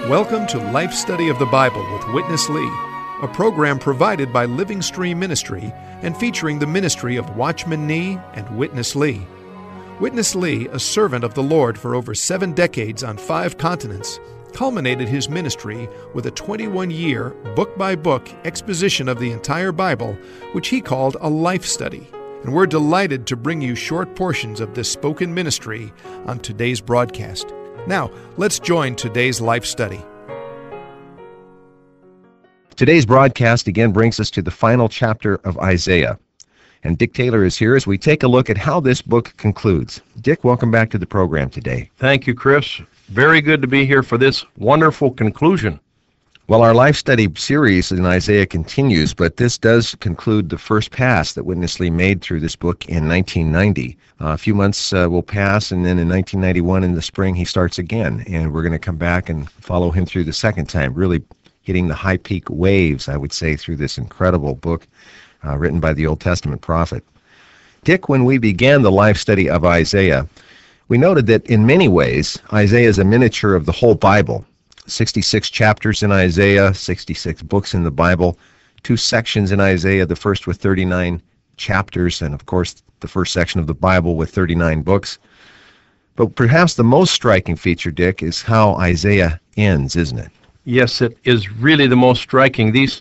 Welcome to Life Study of the Bible with Witness Lee, a program provided by Living Stream Ministry and featuring the ministry of Watchman Nee and Witness Lee. Witness Lee, a servant of the Lord for over 7 decades on 5 continents, culminated his ministry with a 21-year, book-by-book exposition of the entire Bible, which he called a life study. And we're delighted to bring you short portions of this spoken ministry on today's broadcast. Now, let's join today's life study. Today's broadcast again brings us to the final chapter of Isaiah. And Dick Taylor is here as we take a look at how this book concludes. Dick, welcome back to the program today. Thank you, Chris. Very good to be here for this wonderful conclusion. Well, our life study series in Isaiah continues, but this does conclude the first pass that Witness Lee made through this book in 1990. A few months will pass, and then in 1991 in the spring he starts again, and we're going to come back and follow him through the second time, really hitting the high peak waves, I would say, through this incredible book written by the Old Testament prophet. Dick, when we began the life study of Isaiah, we noted that in many ways Isaiah is a miniature of the whole Bible. 66 chapters in Isaiah, 66 books in the Bible, 2 sections in Isaiah, the first with 39 chapters, and of course the first section of the Bible with 39 books. But perhaps the most striking feature, Dick, is how Isaiah ends, isn't it? Yes, it is really the most striking. These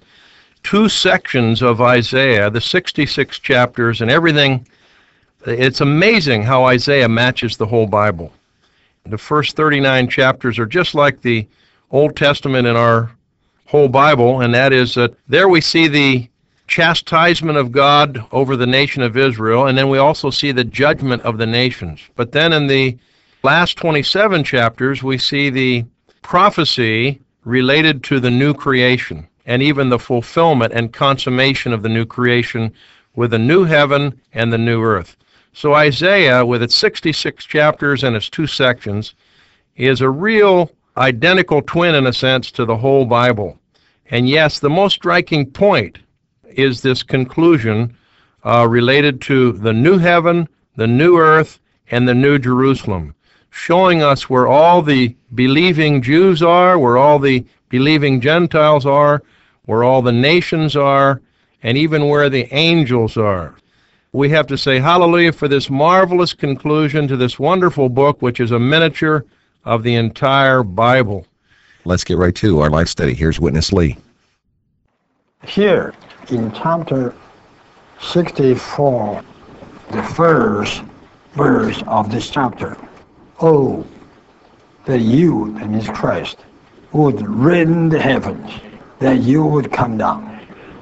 2 sections of Isaiah, the 66 chapters and everything, it's amazing how Isaiah matches the whole Bible. The first 39 chapters are just like the Old Testament in our whole Bible, and that is that there we see the chastisement of God over the nation of Israel, and then we also see the judgment of the nations. But then in the last 27 chapters, we see the prophecy related to the new creation, and even the fulfillment and consummation of the new creation with the new heaven and the new earth. So Isaiah, with its 66 chapters and its 2 sections, is a real identical twin, in a sense, to the whole Bible. And yes, the most striking point is this conclusion related to the new heaven, the new earth, and the new Jerusalem, showing us where all the believing Jews are, where all the believing Gentiles are, where all the nations are, and even where the angels are. We have to say hallelujah for this marvelous conclusion to this wonderful book, which is a miniature of the entire Bible. Let's get right to our life study. Here's Witness Lee. Here in chapter 64, the first verse of this chapter, oh, that you, that means Christ, would rend the heavens, that you would come down.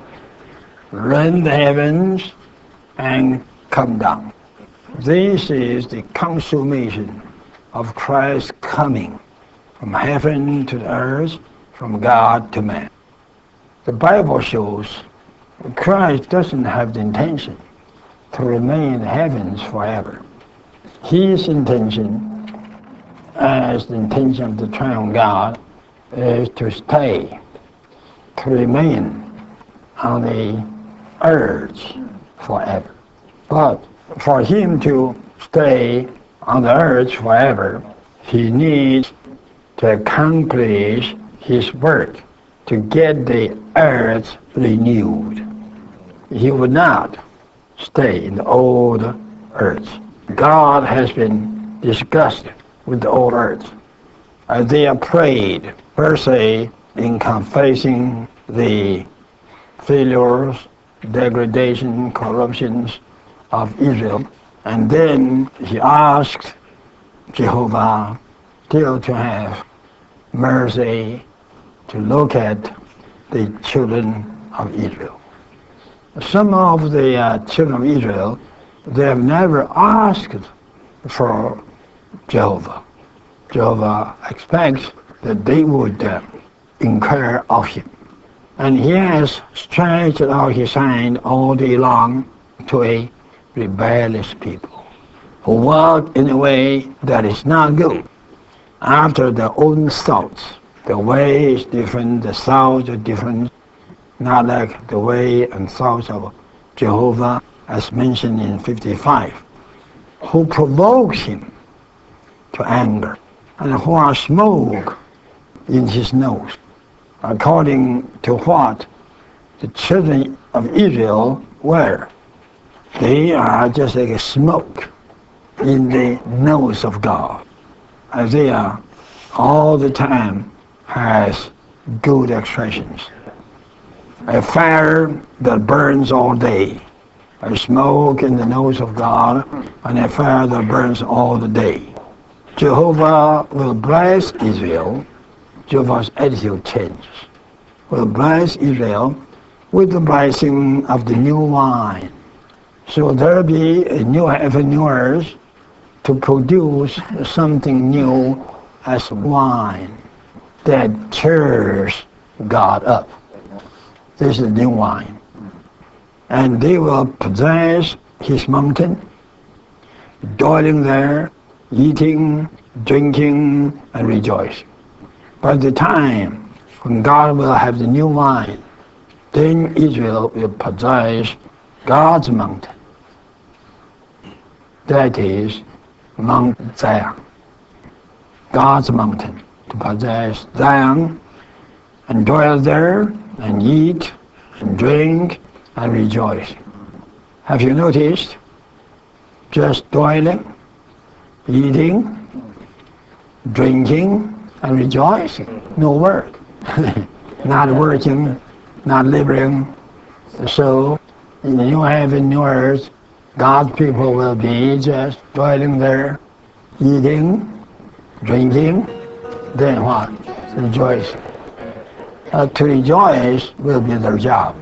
Rend the heavens and come down. This is the consummation of Christ coming from heaven to the earth, from God to man. The Bible shows Christ doesn't have the intention to remain in the heavens forever. His intention, as the intention of the triune God, is to stay, to remain on the earth forever. But for him to stay on the earth forever, he needs to accomplish his work to get the earth renewed. He would not stay in the old earth. God has been disgusted with the old earth. Isaiah prayed, verse 8, in confessing the failures, degradation, corruptions of Israel. And then he asked Jehovah still to have mercy, to look at the children of Israel. Some of the children of Israel, they have never asked for Jehovah. Jehovah expects that they would inquire of him. And he has stretched out his hand all day long to a rebellious people who walk in a way that is not good, after their own thoughts. The way is different, the thoughts are different, not like the way and thoughts of Jehovah as mentioned in 55, who provokes him to anger, and who are smoke in his nose, according to what the children of Israel were. They are just like a smoke in the nose of God. Isaiah all the time has good expressions. A fire that burns all day, a smoke in the nose of God, and a fire that burns all the day. Jehovah will bless Israel. Jehovah's attitude changes. Will bless Israel with the blessing of the new wine. So there'll be a new heaven, new earth to produce something new as wine that cheers God up. This is new wine. And they will possess his mountain, dwelling there, eating, drinking, and rejoicing. By the time when God will have the new wine, then Israel will possess God's mountain. That is Mount Zion. God's mountain. To possess Zion and dwell there and eat and drink and rejoice. Have you noticed? Just dwelling, eating, drinking, and rejoicing. No work. Not working, not laboring. So, in the new heaven, new earth, God's people will be just dwelling there, eating, drinking, then what? Rejoicing. To rejoice will be their job.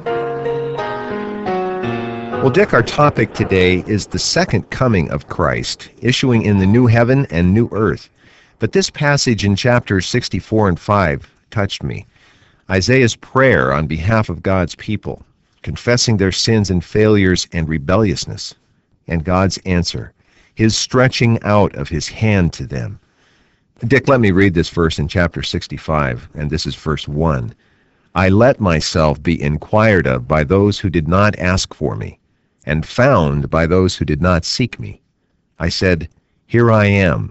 Well, Dick, our topic today is the second coming of Christ, issuing in the new heaven and new earth. But this passage in chapters 64 and 5 touched me. Isaiah's prayer on behalf of God's people, confessing their sins and failures and rebelliousness, and God's answer, his stretching out of his hand to them. Dick, let me read this verse in chapter 65, and this is verse 1. I let myself be inquired of by those who did not ask for me, and found by those who did not seek me. I said, here I am,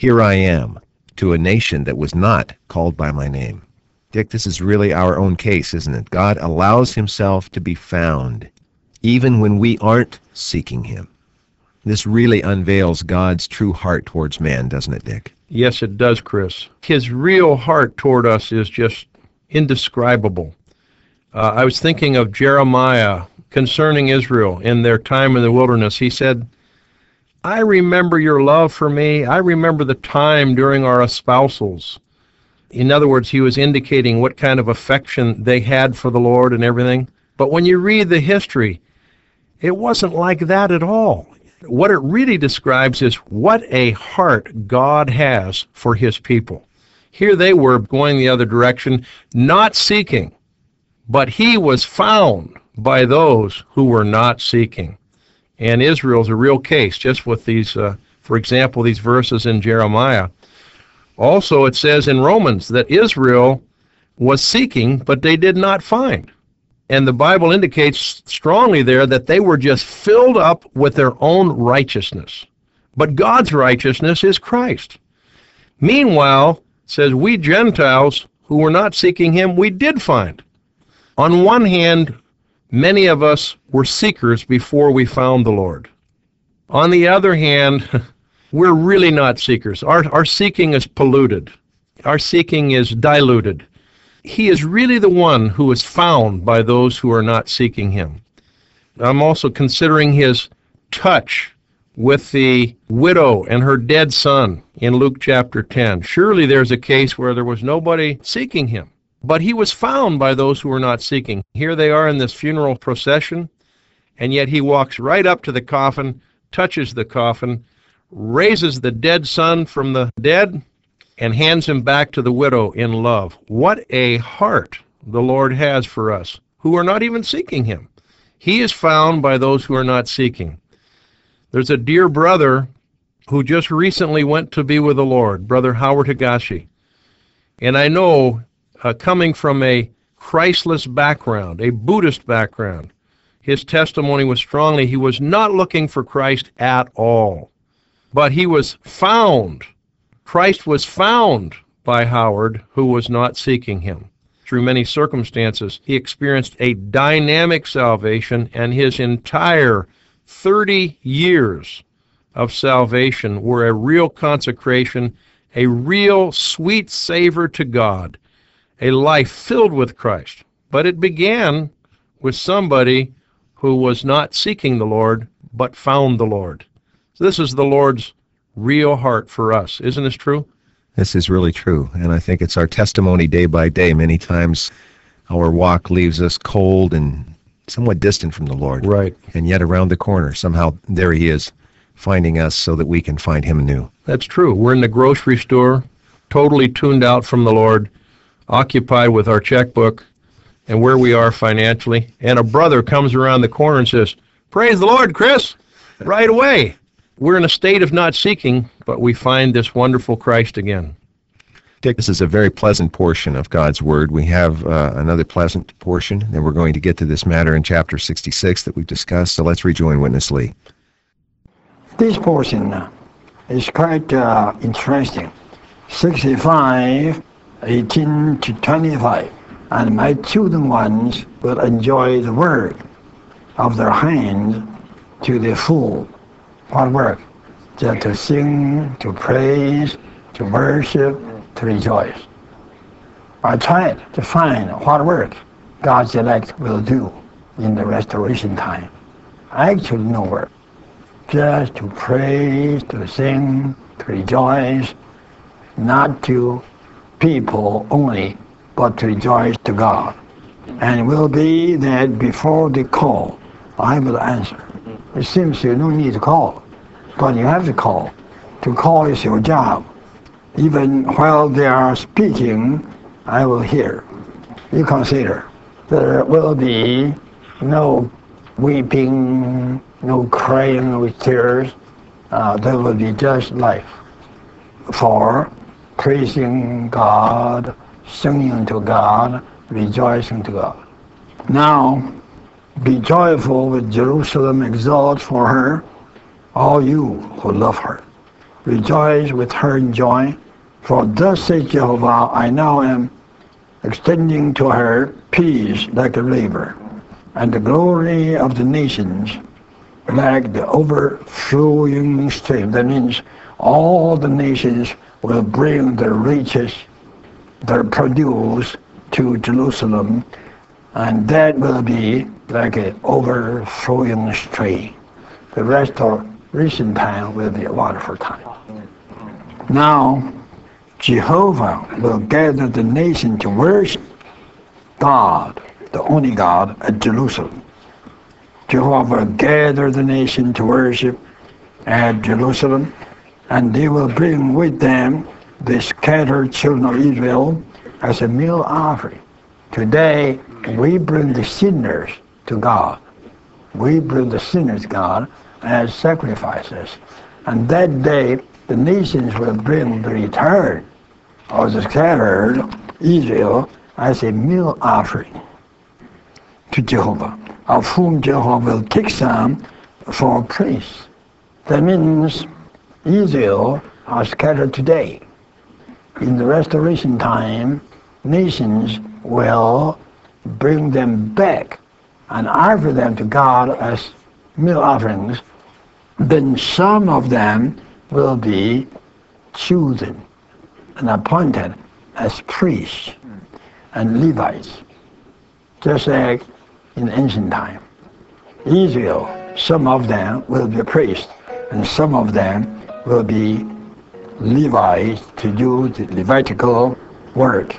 to a nation that was not called by my name. Dick, this is really our own case, isn't it? God allows himself to be found, even when we aren't seeking him. This really unveils God's true heart towards man, doesn't it, Dick? Yes, it does, Chris. His real heart toward us is just indescribable. I was thinking of Jeremiah concerning Israel in their time in the wilderness. He said, I remember your love for me. I remember the time during our espousals. In other words, he was indicating what kind of affection they had for the Lord and everything. But when you read the history, it wasn't like that at all. What it really describes is what a heart God has for his people. Here they were going the other direction, not seeking, but he was found by those who were not seeking. And Israel's a real case, just with these, for example, these verses in Jeremiah. Also, it says in Romans that Israel was seeking, but they did not find. And the Bible indicates strongly there that they were just filled up with their own righteousness. But God's righteousness is Christ. Meanwhile, it says we Gentiles who were not seeking him, we did find. On one hand, many of us were seekers before we found the Lord. On the other hand, we're really not seekers. Our seeking is polluted. Our seeking is diluted. He is really the one who is found by those who are not seeking him. I'm also considering his touch with the widow and her dead son in Luke chapter 10. Surely there's a case where there was nobody seeking him, but he was found by those who were not seeking. Here they are in this funeral procession, and yet he walks right up to the coffin, touches the coffin, raises the dead son from the dead, and hands him back to the widow in love. What a heart the Lord has for us, who are not even seeking him. He is found by those who are not seeking. There's a dear brother who just recently went to be with the Lord, Brother Howard Higashi. And I know, coming from a Christless background, a Buddhist background, his testimony was strongly, he was not looking for Christ at all. But he was found. Christ was found by Howard who was not seeking him. Through many circumstances, he experienced a dynamic salvation, and his entire 30 years of salvation were a real consecration, a real sweet savor to God, a life filled with Christ. But it began with somebody who was not seeking the Lord, but found the Lord. So this is the Lord's real heart for us. Isn't this true? This is really true, and I think it's our testimony day by day. Many times our walk leaves us cold and somewhat distant from the Lord. Right. And yet around the corner, somehow there he is, finding us so that we can find him anew. That's true. We're in the grocery store, totally tuned out from the Lord, occupied with our checkbook and where we are financially, and a brother comes around the corner and says, "Praise the Lord, Chris," right away. We're in a state of not seeking, but we find this wonderful Christ again. Dick, this is a very pleasant portion of God's Word. We have another pleasant portion, and we're going to get to this matter in chapter 66 that we've discussed, so let's rejoin Witness Lee. This portion is quite interesting. 65, 18 to 25. And my children ones will enjoy the work of their hands to the full. What work? Just to sing, to praise, to worship, to rejoice. I tried to find what work God's elect will do in the restoration time. Actually no work. Just to praise, to sing, to rejoice, not to people only, but to rejoice to God. And it will be that before the call, I will answer. It seems you don't need to call, but you have to call. To call is your job. Even while they are speaking, I will hear. You consider there will be no weeping, no crying with tears. There will be just life for praising God, singing to God, rejoicing to God. Now, be joyful with Jerusalem, exalt for her, all you who love her. Rejoice with her in joy, for thus says Jehovah, I now am extending to her peace like a river, and the glory of the nations like the overflowing stream. That means all the nations will bring their riches, their produce to Jerusalem, and that will be like an overflowing stream. The restoration time will be a wonderful time. Now, Jehovah will gather the nation to worship God, the only God, at Jerusalem. Jehovah will gather the nation to worship at Jerusalem, and they will bring with them the scattered children of Israel as a meal offering. Today, we bring the sinners to God. We bring the sinners to God as sacrifices. And that day, the nations will bring the return of the scattered Israel as a meal offering to Jehovah, of whom Jehovah will take some for praise. That means Israel are scattered today. In the restoration time, nations will bring them back and offer them to God as meal offerings. Then some of them will be chosen and appointed as priests and Levites, just like in ancient time. Israel, some of them will be priests, and some of them will be Levites to do the Levitical work.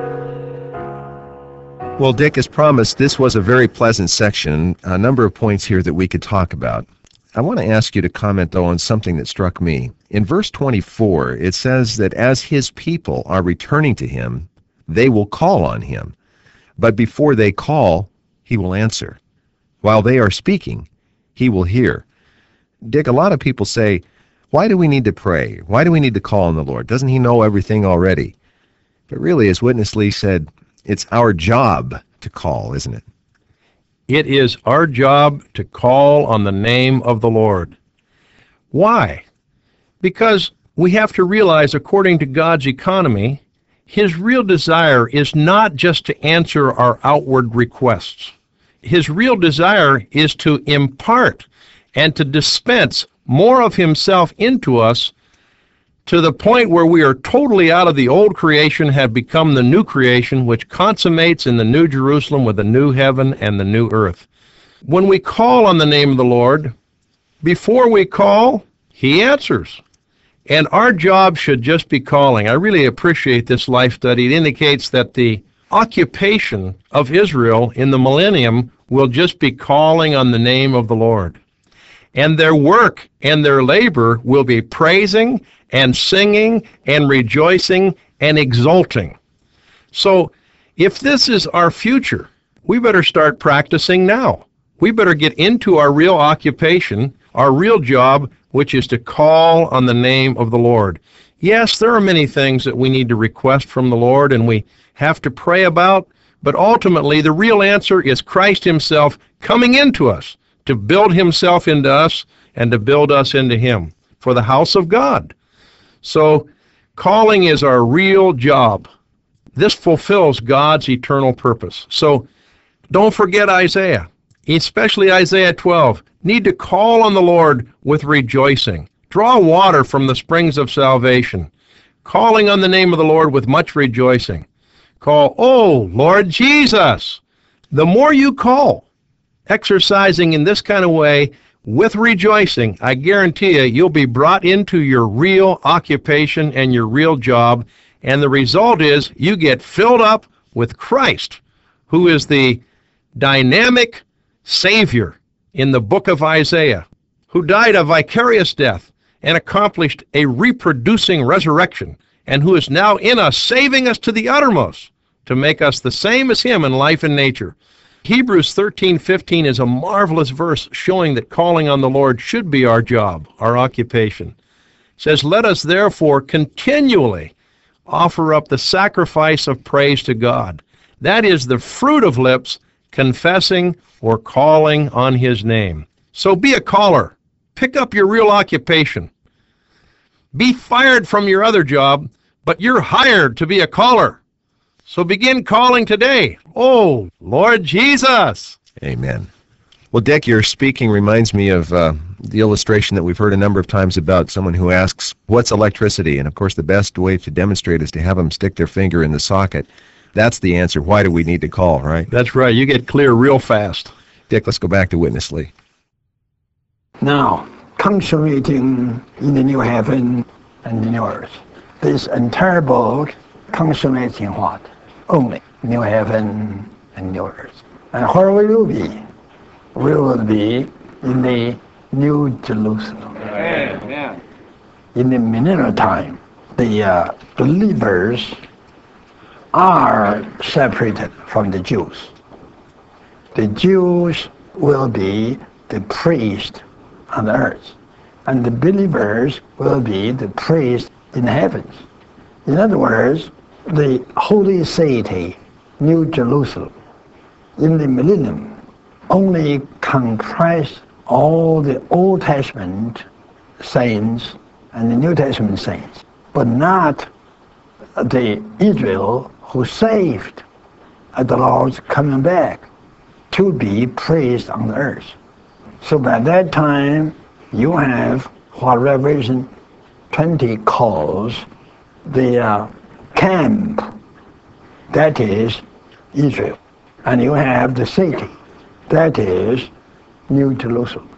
Well, Dick, as promised, this was a very pleasant section, a number of points here that we could talk about. I want to ask you to comment, though, on something that struck me. In verse 24, it says that as his people are returning to him, they will call on him. But before they call, he will answer. While they are speaking, he will hear. Dick, a lot of people say, why do we need to pray? Why do we need to call on the Lord? Doesn't he know everything already? But really, as Witness Lee said, it's our job to call, isn't it? It is our job to call on the name of the Lord. Why? Because we have to realize, according to God's economy, His real desire is not just to answer our outward requests. His real desire is to impart and to dispense more of himself into us to the point where we are totally out of the old creation, have become the new creation, which consummates in the new Jerusalem with the new heaven and the new earth. When we call on the name of the Lord, before we call, he answers. And our job should just be calling. I really appreciate this life study. It indicates that the occupation of Israel in the millennium will just be calling on the name of the Lord. And their work and their labor will be praising and singing and rejoicing and exulting. So if this is our future, we better start practicing now. We better get into our real occupation, our real job, which is to call on the name of the Lord. Yes, there are many things that we need to request from the Lord and we have to pray about, but ultimately the real answer is Christ himself coming into us to build himself into us and to build us into him for the house of God. So calling is our real job. This fulfills God's eternal purpose. So don't forget Isaiah, especially Isaiah 12. Need to call on the Lord with rejoicing. Draw water from the springs of salvation, calling on the name of the Lord with much rejoicing. Call, oh, Lord Jesus. The more you call, exercising in this kind of way with rejoicing, I guarantee you, you'll be brought into your real occupation and your real job, and the result is you get filled up with Christ, who is the dynamic Savior in the book of Isaiah, who died a vicarious death and accomplished a reproducing resurrection, and who is now in us, saving us to the uttermost, to make us the same as him in life and nature. Hebrews 13:15 is a marvelous verse showing that calling on the Lord should be our job, our occupation. It says, let us therefore continually offer up the sacrifice of praise to God. That is the fruit of lips confessing or calling on his name. So be a caller. Pick up your real occupation. Be fired from your other job, but you're hired to be a caller. So begin calling today. Oh, Lord Jesus. Amen. Well, Dick, your speaking reminds me of the illustration that we've heard a number of times about someone who asks, what's electricity? And, of course, the best way to demonstrate is to have them stick their finger in the socket. That's the answer. Why do we need to call, right? That's right. You get clear real fast. Dick, let's go back to Witness Lee. Now, consummating in the new heaven and the new earth. This entire book consummates in what? Only new heaven and new earth. And where will you be? We will be in the New Jerusalem. Amen. In the millennial time, the believers are separated from the Jews. The Jews will be the priest on the earth, and the believers will be the priest in the heavens. In other words, the holy city, New Jerusalem, in the millennium, only comprise all the Old Testament saints and the New Testament saints, but not the Israel who saved at the Lord's coming back to be praised on the earth. So by that time, you have what Revelation 20 calls the camp, that is Israel. And you have the city, that is New Jerusalem.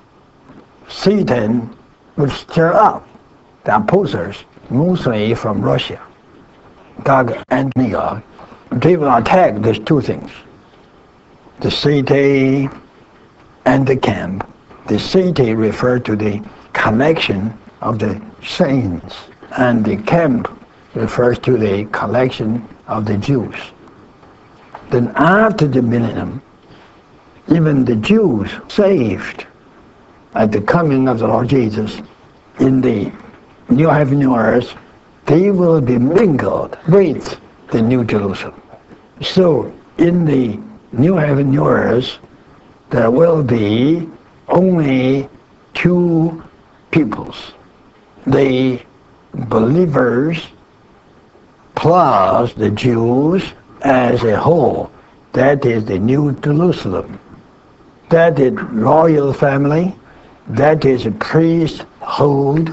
Satan will stir up the opposers, mostly from Russia, Gog and Magog. They will attack these two things, the city and the camp. The city refers to the collection of the saints, and the camp refers to the collection of the Jews. Then after the millennium, even the Jews saved at the coming of the Lord Jesus in the new heaven, new earth, they will be mingled with the New Jerusalem. So in the new heaven, new earth, there will be only two peoples, the believers plus the Jews as a whole. That is the New Jerusalem. That is royal family. That is a priesthood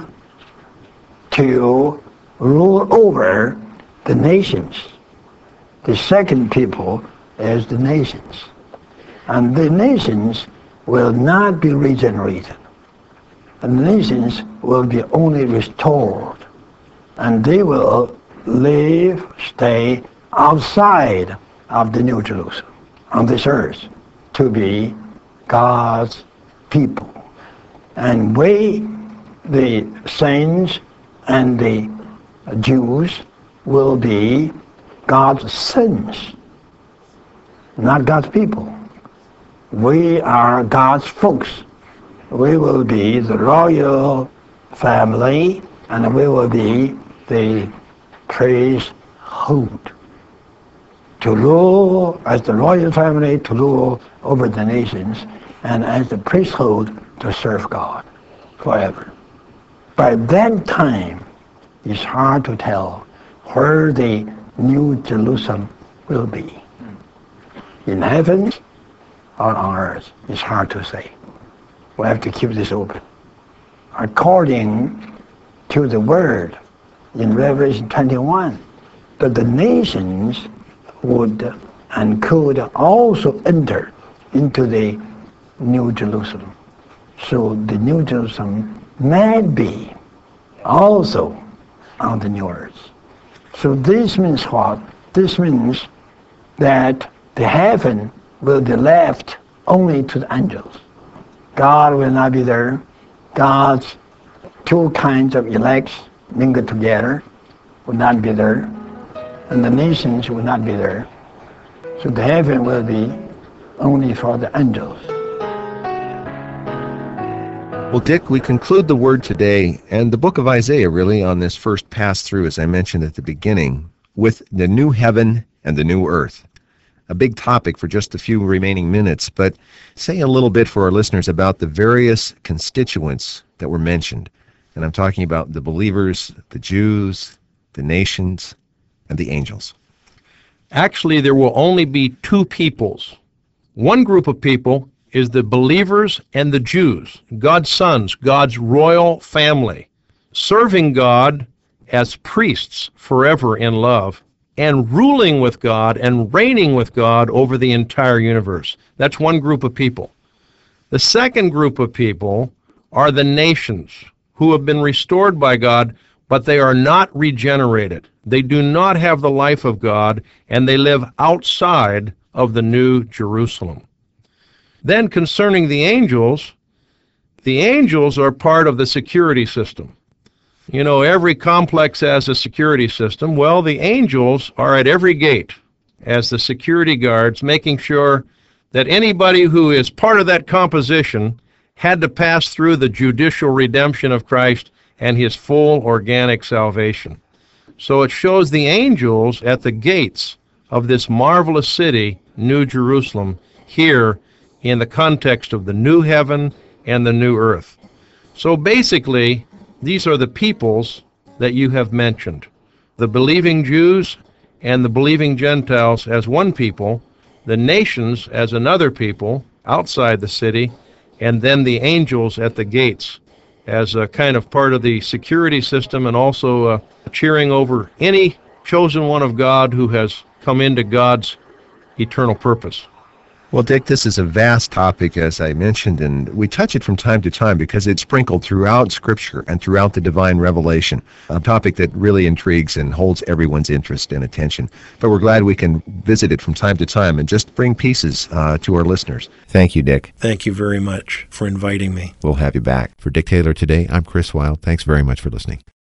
to rule over the nations. The second people is the nations. And the nations will not be regenerated. And the nations will be only restored. And they will stay outside of the New Jerusalem on this earth to be God's people. And we, the saints and the Jews, will be God's sons, not God's people. We are God's folks. We will be the royal family, and we will be the priesthood. To rule as the royal family, to rule over the nations, and as the priesthood to serve God forever. By that time, it's hard to tell where the New Jerusalem will be. In heaven or on earth, it's hard to say. We have to keep this open. According to the word in Revelation 21, that the nations would and could also enter into the New Jerusalem. So the New Jerusalem might be also on the new earth. So this means what? This means that the heaven will be left only to the angels. God will not be there. God's two kinds of elects mingled together will not be there. And the nations will not be there. So the heaven will be only for the angels. Well, Dick, we conclude the Word today and the book of Isaiah really on this first pass-through, as I mentioned at the beginning, with the new heaven and the new earth. A big topic for just a few remaining minutes, but say a little bit for our listeners about the various constituents that were mentioned. And I'm talking about the believers, the Jews, the nations, and the angels. Actually, there will only be two peoples. One group of people is the believers and the Jews, God's sons, God's royal family, serving God as priests forever in love, and ruling with God and reigning with God over the entire universe. That's one group of people. The second group of people are the nations who have been restored by God, but they are not regenerated. They do not have the life of God, and they live outside of the New Jerusalem. Then concerning the angels are part of the security system. You know, every complex has a security system. Well, the angels are at every gate as the security guards, making sure that anybody who is part of that composition had to pass through the judicial redemption of Christ and his full organic salvation. So it shows the angels at the gates of this marvelous city, New Jerusalem, here in the context of the new heaven and the new earth. So basically, these are the peoples that you have mentioned. The believing Jews and the believing Gentiles as one people, the nations as another people outside the city, and then the angels at the gates as a kind of part of the security system, and also cheering over any chosen one of God who has come into God's eternal purpose. Well, Dick, this is a vast topic, as I mentioned, and we touch it from time to time because it's sprinkled throughout Scripture and throughout the divine revelation, a topic that really intrigues and holds everyone's interest and attention. But we're glad we can visit it from time to time and just bring pieces to our listeners. Thank you, Dick. Thank you very much for inviting me. We'll have you back. For Dick Taylor Today, I'm Chris Wilde. Thanks very much for listening.